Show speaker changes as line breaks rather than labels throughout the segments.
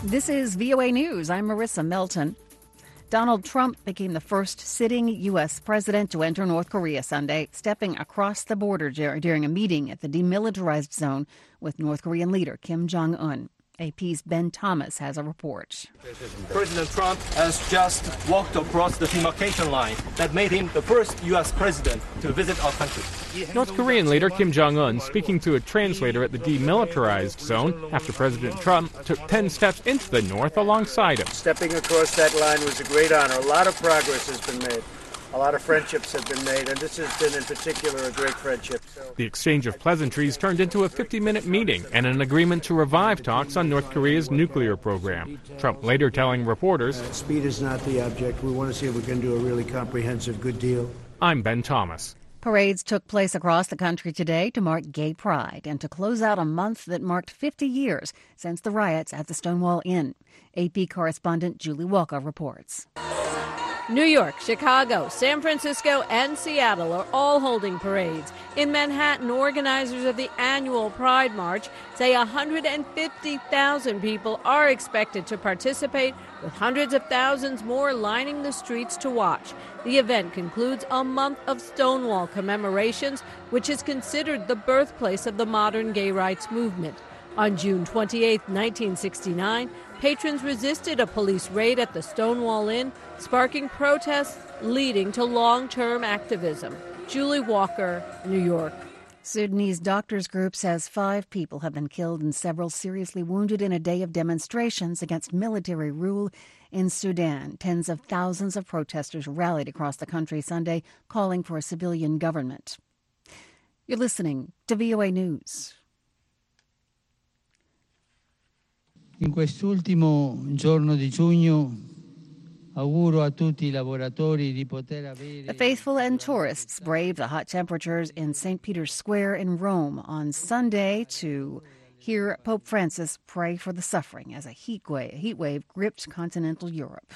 This is VOA News. I'm Marissa Melton. Donald Trump became the first sitting U.S. president to enter North Korea Sunday, stepping across the border during a meeting at the demilitarized zone with North Korean leader Kim Jong-un. AP's Ben Thomas has a report.
President Trump has just walked across the demarcation line that made him the first U.S. president to visit our country.
North Korean leader Kim Jong-un speaking to a translator at the demilitarized zone after President Trump took 10 steps into the north alongside him.
Stepping across that line was a great honor. A lot of progress has been made. A lot of friendships have been made, and this has been in particular a great friendship.
The exchange of pleasantries turned into a 50-minute meeting and an agreement to revive talks on North Korea's nuclear program. Trump later telling reporters,
"Speed is not the object. We want to see if we can do a really comprehensive good deal."
I'm Ben Thomas.
Parades took place across the country today to mark Gay Pride and to close out a month that marked 50 years since the riots at the Stonewall Inn. AP correspondent Julie Walker reports.
New York, Chicago, San Francisco, and Seattle are all holding parades. In Manhattan, organizers of the annual Pride March say 150,000 people are expected to participate, with hundreds of thousands more lining the streets to watch. The event concludes a month of Stonewall commemorations, which is considered the birthplace of the modern gay rights movement. On June 28, 1969, patrons resisted a police raid at the Stonewall Inn, sparking protests leading to long-term activism. Julie Walker, New York.
Sudanese doctors group says 5 people have been killed and several seriously wounded in a day of demonstrations against military rule in Sudan. Tens of thousands of protesters rallied across the country Sunday, calling for a civilian government. You're listening to VOA News.
In quest'ultimo giorno di giugno auguro a tutti I lavoratori di poter avere.
The faithful and tourists braved the hot temperatures in St. Peter's Square in Rome on Sunday to hear Pope Francis pray for the suffering as a heat wave gripped continental Europe.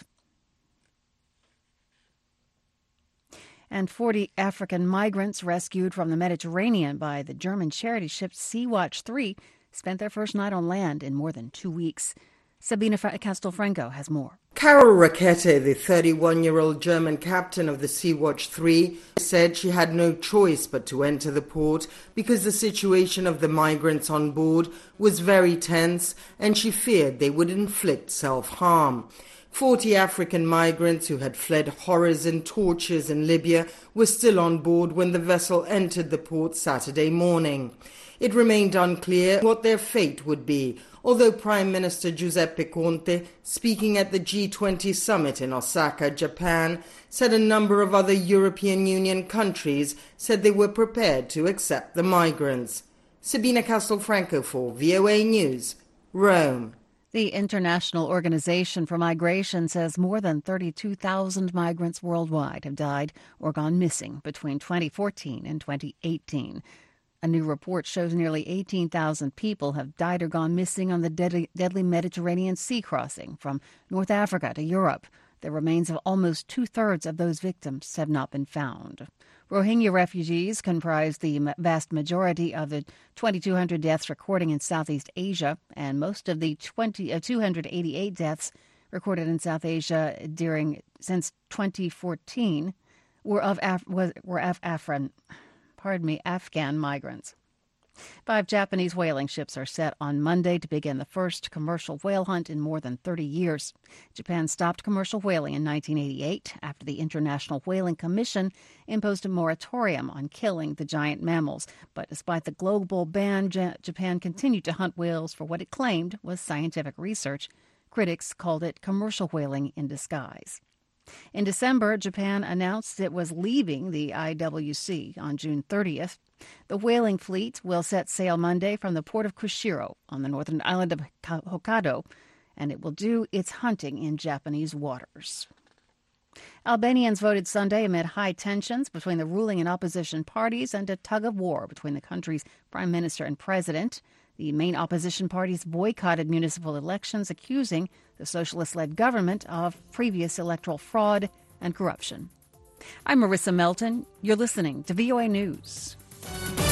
And 40 African migrants rescued from the Mediterranean by the German charity ship Sea-Watch 3 spent their first night on land in more than 2 weeks. Sabina Castelfranco has more.
Carol Rackete, the 31-year-old German captain of the Sea-Watch 3, said she had no choice but to enter the port because the situation of the migrants on board was very tense and she feared they would inflict self-harm. 40 African migrants who had fled horrors and tortures in Libya were still on board when the vessel entered the port Saturday morning. It remained unclear what their fate would be, although Prime Minister Giuseppe Conte, speaking at the G20 summit in Osaka, Japan, said a number of other European Union countries said they were prepared to accept the migrants. Sabina Castelfranco for VOA News, Rome.
The International Organization for Migration says more than 32,000 migrants worldwide have died or gone missing between 2014 and 2018. A new report shows nearly 18,000 people have died or gone missing on the deadly Mediterranean Sea crossing from North Africa to Europe. The remains of almost 2/3 of those victims have not been found. Rohingya refugees comprise the vast majority of the 2,200 deaths recorded in Southeast Asia, and most of the 288 deaths recorded in South Asia since 2014 were of Afghan migrants. 5 Japanese whaling ships are set on Monday to begin the first commercial whale hunt in more than 30 years. Japan stopped commercial whaling in 1988 after the International Whaling Commission imposed a moratorium on killing the giant mammals. But despite the global ban, Japan continued to hunt whales for what it claimed was scientific research. Critics called it commercial whaling in disguise. In December, Japan announced it was leaving the IWC on June 30th. The whaling fleet will set sail Monday from the port of Kushiro on the northern island of Hokkaido, and it will do its hunting in Japanese waters. Albanians voted Sunday amid high tensions between the ruling and opposition parties and a tug-of-war between the country's prime minister and president. The main opposition parties boycotted municipal elections, accusing the socialist-led government of previous electoral fraud and corruption. I'm Marissa Melton. You're listening to VOA News.